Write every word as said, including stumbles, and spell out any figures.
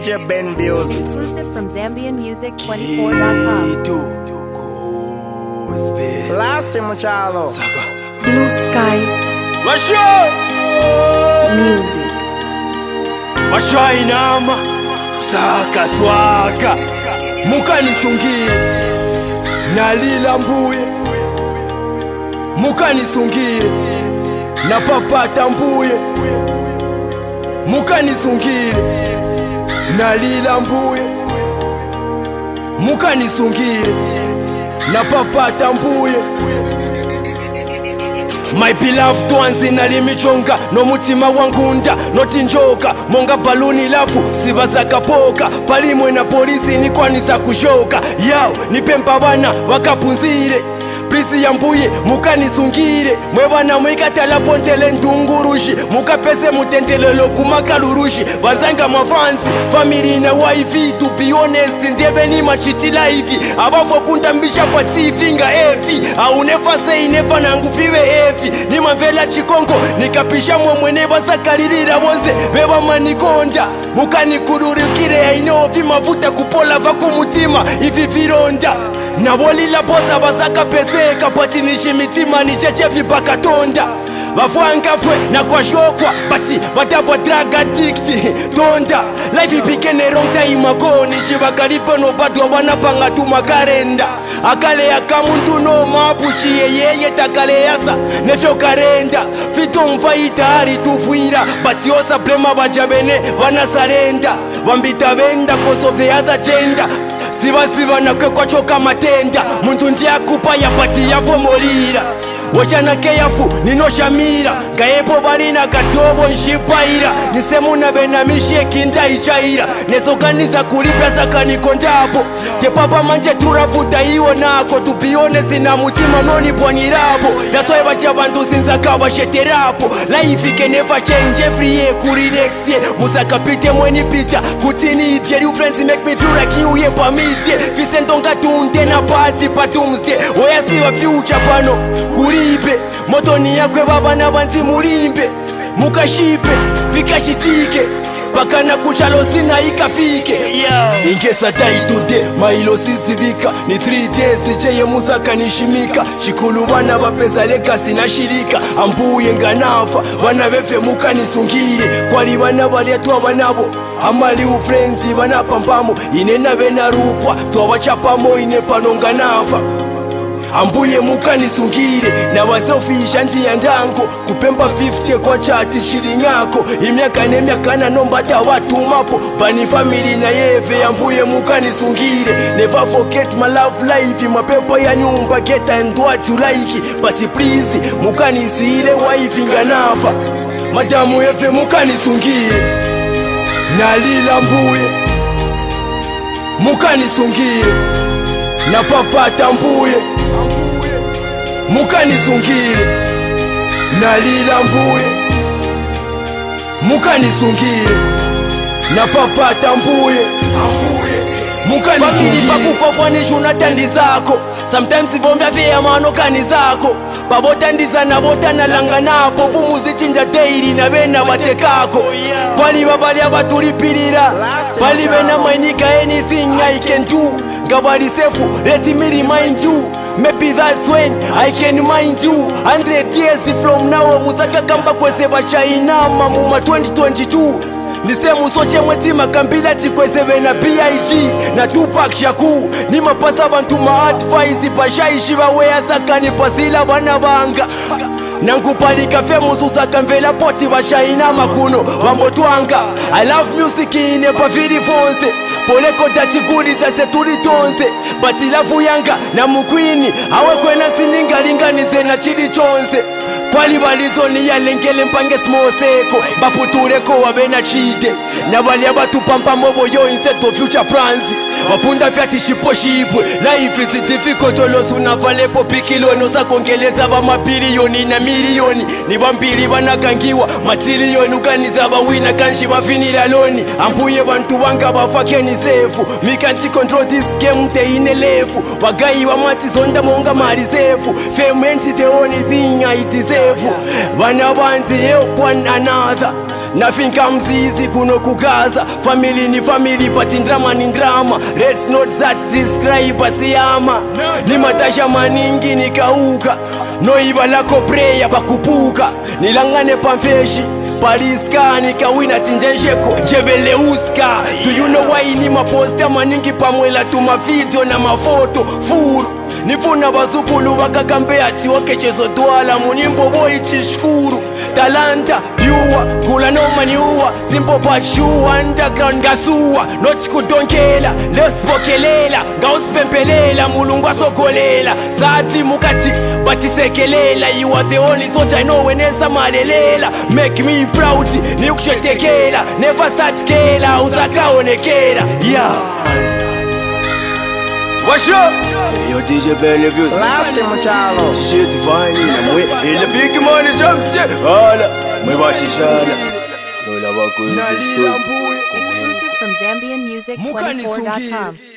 J Ben Music. Exclusive from Zambian Music twenty-four dot com. Last time, Chalo. Blue Sky Masho! Music. Masho inama Saka swaka Muka nisungire Nalila mbuye Muka nisungire Na papata mbuye Muka nisungire Nalila mbuye Muka nisungire Na papata mbuye My beloved ones inalimichonga no mutima wangunda noti njoka monga baluni lafu sibaza kapoka palimwe na polisi ni kwani za kushoka yao nipemba bana wakapunzire Prisi ya mbuye mukanizungire mwebana mwikatala pontele ndungurushi mukapese mutendelelo kumakalurushi vanzanga mafansi family na wife to be honest ndiebe ni machitila hivi abavo kundambisha kwa T V nga evi au never say never nangufiwe evi ni mamvela chikongo nikapisha mwemwene basakalirira bonze beba manikonda mukanikururikire ainovi mavuta kupola vako mutima ivi vironda nabolila poza bazaka peseka patinishi mitima ni cheche vipakatonda Vafwangafwe na kwa shokwa Bati badabwa drug addict Tonda Life ipikene wrong time ago Nishiba kalipo no badu wanapanga tumakarenda Akale ya kamuntu no mapuchi Yeye takale yasa Nefyo karenda Fito mfaita hari tufuira Bati osa blema bajabene Wanasarenda Wambita benda cause of the other gender Siva siva na kwe kwa choka matenda Muntu ndia kupa ya bati ya fomolira Wachana keyafu ninoshamira Gaepo barina katobo nshipaira Nisemu na benamishe kinda ichaira Nesoganiza kulipya zaka nikondapo Tepapa manje turafuta hiyo nako To be honest na mutima noni bwanirapo That's why bacha bantu zinzaka basheterapo Life can never change every year kuri next year Musaka pite mweni pita Kutini itier you friends make me feel like you ye pamitie Visendonga tunde na party pa doomsday Oya siwa future pano kuri Ibe, motoni yakwe baba na banti murimbe Mukashipe, vikashitike Bakana kuchalo sina ikafike yeah. Ingesa tai today, mailo sisibika Ni three days, cheye musaka nishimika Shikulu wana bapeza leka sina shirika Ambuye nganafa, wana vefe muka nisungire Kwali wana baliatua wanabo Amali ufrenzi, wana pampamo Inena bena rupwa, tuwa wachapamo inepano nganafa Ambuye muka nisungire na waselfisha nti ya ndango Kupemba fifty kwa chati chilingako Imiaka nemiaka na nombata watu mapo Bani family na yeve Ambuye muka nisungire Never forget my love life Mapepo ya nyumba get and what you like But please muka nisile wife nganafa Madamu yeve muka nisungire Nalila mbuye Muka nisungire Na papata mbuye Muka nisungire Nalila mbuye Muka nisungire Na papata mbuye Muka nisungire Pakukofwa nishuna tandi zako Sometimes ivombya vya mano kani zako Babotandiza na bota na langa napo Vumuzi chinja daily na bena watekako Kwali babali abatulipirira Bali bena mainika anything I can do Gabari sefu, let me remind you Maybe that's when I can mind you Hundred years from now Musaka kamba kweze bachaina Mamuma twenty twenty-two Nisemu soche mwetima kambila chikweze na B I G Na Tupac Shaku Nima pasa bantu ma advice Pashaishi wea zaka nipasila wana banga Nangupalika femusu saka mvela poti bashaina makuno Wambotwanga I love music ine pavili fonse Poleko dati guri za seturi tonze Batilafu yanga na mukwini Hawe kwena sininga linganize na chidi chonze Kwali balizoni ya lengele mpange smoseko Baputureko wabena chide Na bali abatu pampa mobo yo inset of future plans wapunda vyati shipo shibwe. Life is difficult olosu unavalepo pikiloni usakongeleza ba mabiliyoni na milioni. Ni bambili banakangiwa matiliyoni ukaniza bawina kanshi bafinira loni. Ambuye bantu banga bafakeni sefu me can't control this game teine lefu. Wagayi wa mati zonda monga mali zefu. Fame ain't the only thing I deserve. Bana banzi help one another. Nothing comes easy kuno kugaza. Family ni family but in drama ni drama. Let's not that describe asiyama. Ni matasha maningi nikauka. No iba lako prayer bakupuka. Nilangane pamfeshi Pariska nikawina tinjensheko jebele uska. Do you know why ni maposta maningi pamwela tuma video na mafoto furu. Nifuna bazukulu bakakambe ati wakechezo dwala munimbo boy chishkuru. Talanta, pure, kula no maniua. Simple but sure, underground gasua. Not kudonkela, less pokelela. Gaus pempelela, mulungwa sokolela. Sati mukati, bati sekelela. You are the only sort I know when esa malelela. Make me proud, ni ukshetekela. Never start kela, uzaka onekela. Yeah. What's up? Hey, yo, D J Beneviews. Last time, Machalo. D J Divine, I'm with in the big money jump shit. Hola, my wash is shana. Lola wako is Exclusive from Zambian Music twenty-four dot com.